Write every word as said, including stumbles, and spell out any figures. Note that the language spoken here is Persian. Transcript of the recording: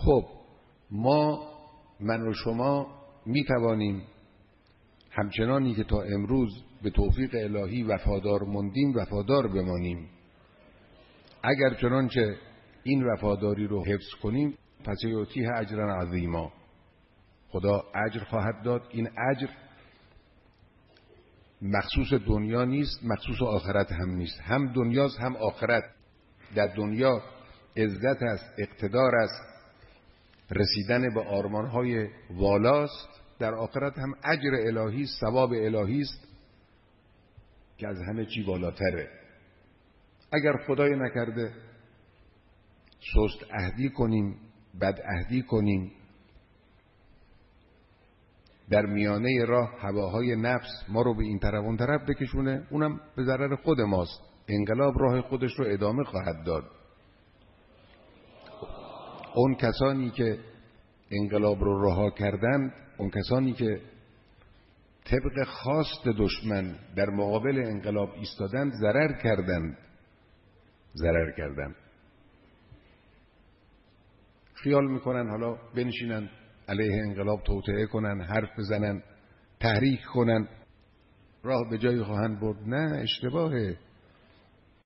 خب ما من و شما می توانیم همچنانی که تا امروز به توفیق الهی وفادار موندیم وفادار بمانیم. اگر چنانچه این وفاداری رو حفظ کنیم پس یعطیه اجرا عظیما، خدا اجر خواهد داد. این اجر مخصوص دنیا نیست، مخصوص آخرت هم نیست، هم دنیاست هم آخرت. در دنیا عزت است، اقتدار است، رسیدن به آرمانهای والاست. در آخرت هم اجر الهی است، ثواب الهی است که از همه چی بالاتره. اگر خدای نکرده سست عهدی کنیم، بد عهدی کنیم، در میانه راه هواهای نفس ما رو به این طرف اون طرف بکشونه، اونم به ضرر خود ماست. انقلاب راه خودش رو ادامه خواهد داد. اون کسانی که انقلاب رو رها کردند، اون کسانی که طبق خواست دشمن در مقابل انقلاب ایستادند، ضرر کردند ضرر کردند خیال میکنن حالا بنشینن علیه انقلاب توطئه کنن، حرف بزنن، تحریک کنن، راه به جایی خواهند برد. نه، اشتباهه.